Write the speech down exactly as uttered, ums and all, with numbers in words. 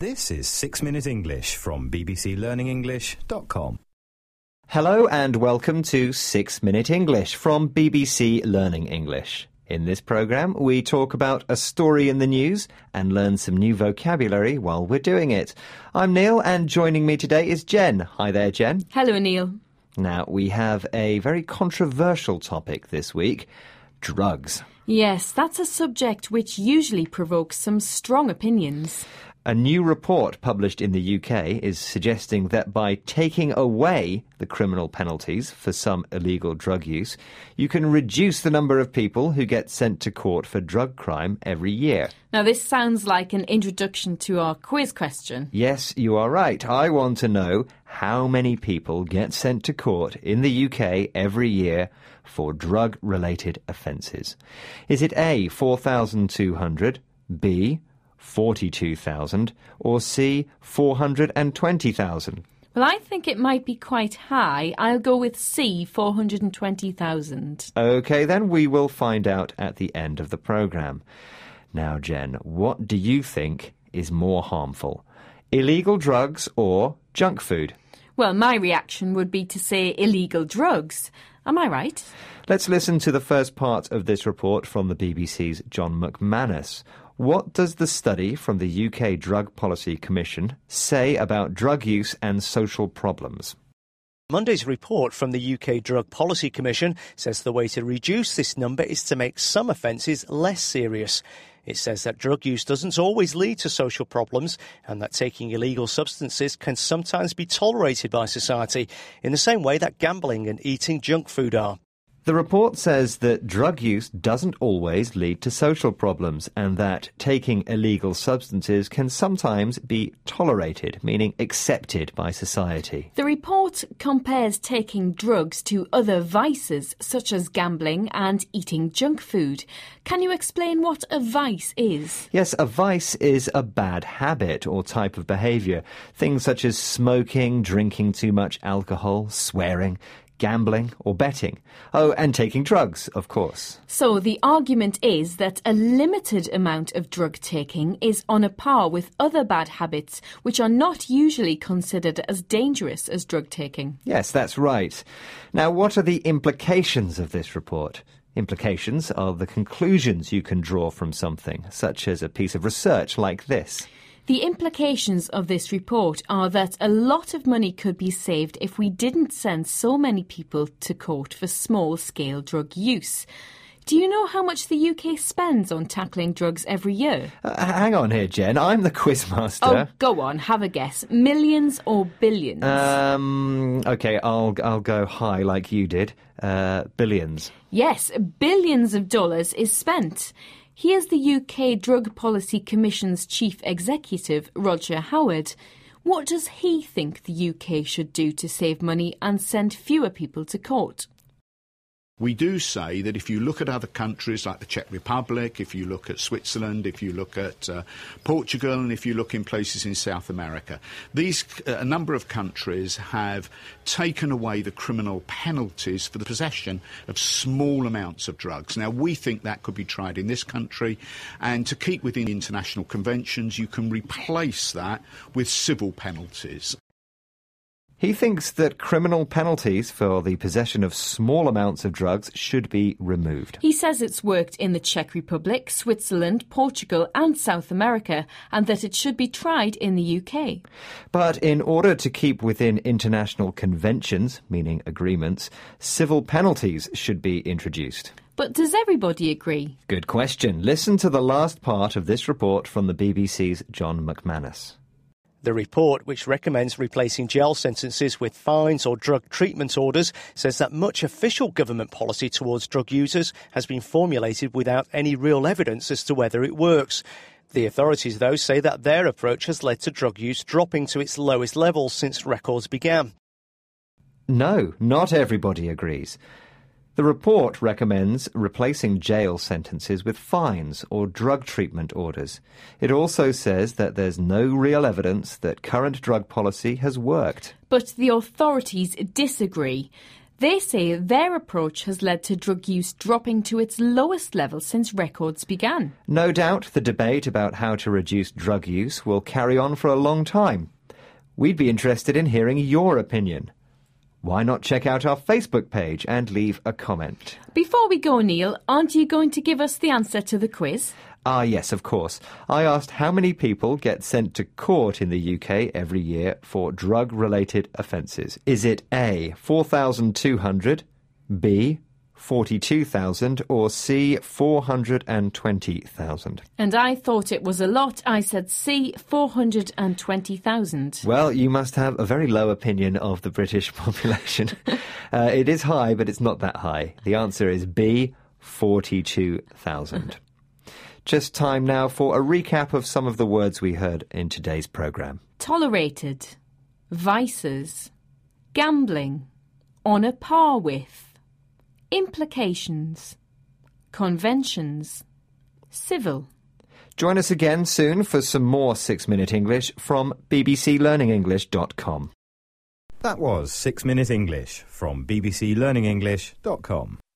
This is Six Minute English from b b c learning english dot com. Hello and welcome to Six Minute English from B B C Learning English. In this programme, we talk about a story in the news and learn some new vocabulary while we're doing it. I'm Neil, and joining me today is Jen. Hi there, Jen. Hello, Neil. Now, we have a very controversial topic this week: drugs. Yes, that's a subject which usually provokes some strong opinions. A new report published in the U K is suggesting that by taking away the criminal penalties for some illegal drug use, you can reduce the number of people who get sent to court for drug crime every year. Now, this sounds like an introduction to our quiz question. Yes, you are right. I want to know how many people get sent to court in the U K every year for drug-related offences. Is it A, four thousand two hundred, B, forty-two thousand, or C, four hundred twenty thousand? Well, I think it might be quite high. I'll go with C, four hundred twenty thousand. OK, then we will find out at the end of the programme. Now, Jen, what do you think is more harmful? Illegal drugs or junk food? Well, my reaction would be to say illegal drugs. Am I right? Let's listen to the first part of this report from the B B C's John McManus. What does the study from the U K Drug Policy Commission say about drug use and social problems? Monday's report from the U K Drug Policy Commission says the way to reduce this number is to make some offences less serious. It says that drug use doesn't always lead to social problems and that taking illegal substances can sometimes be tolerated by society in the same way that gambling and eating junk food are. The report says that drug use doesn't always lead to social problems and that taking illegal substances can sometimes be tolerated, meaning accepted by society. The report compares taking drugs to other vices such as gambling and eating junk food. Can you explain what a vice is? Yes, a vice is a bad habit or type of behaviour. Things such as smoking, drinking too much alcohol, swearing, gambling or betting. Oh, and taking drugs, of course. So the argument is that a limited amount of drug taking is on a par with other bad habits which are not usually considered as dangerous as drug taking. Yes, that's right. Now, what are the implications of this report? Implications are the conclusions you can draw from something, such as a piece of research like this. The implications of this report are that a lot of money could be saved if we didn't send so many people to court for small-scale drug use. Do you know how much the U K spends on tackling drugs every year? Uh, hang on here, Jen. I'm the quizmaster. Oh, go on, have a guess. Millions or billions? Um, OK, I'll, I'll go high like you did. Uh, billions. Yes, billions of dollars is spent. Here's the U K Drug Policy Commission's chief executive, Roger Howard. What does he think the U K should do to save money and send fewer people to court? We do say that if you look at other countries like the Czech Republic, if you look at Switzerland, if you look at uh, Portugal, and if you look in places in South America, these uh, a number of countries have taken away the criminal penalties for the possession of small amounts of drugs. Now, we think that could be tried in this country, and to keep within international conventions, you can replace that with civil penalties. He thinks that criminal penalties for the possession of small amounts of drugs should be removed. He says it's worked in the Czech Republic, Switzerland, Portugal and South America, and that it should be tried in the U K. But in order to keep within international conventions, meaning agreements, civil penalties should be introduced. But does everybody agree? Good question. Listen to the last part of this report from the B B C's John McManus. The report, which recommends replacing jail sentences with fines or drug treatment orders, says that much official government policy towards drug users has been formulated without any real evidence as to whether it works. The authorities, though, say that their approach has led to drug use dropping to its lowest levels since records began. No, not everybody agrees. The report recommends replacing jail sentences with fines or drug treatment orders. It also says that there's no real evidence that current drug policy has worked. But the authorities disagree. They say their approach has led to drug use dropping to its lowest level since records began. No doubt the debate about how to reduce drug use will carry on for a long time. We'd be interested in hearing your opinion. Why not check out our Facebook page and leave a comment? Before we go, Neil, aren't you going to give us the answer to the quiz? Ah, yes, of course. I asked how many people get sent to court in the U K every year for drug-related offences. Is it A, four thousand two hundred, B, forty-two thousand, or C, four hundred twenty thousand? And I thought it was a lot. I said C, four hundred twenty thousand. Well, you must have a very low opinion of the British population. uh, it is high, but it's not that high. The answer is B, forty-two thousand. Just time now for a recap of some of the words we heard in today's programme. Tolerated, vices, gambling, on a par with, implications, conventions, civil. Join us again soon for some more Six Minute English from b b c learning english dot com. That was Six Minute English from b b c learning english dot com.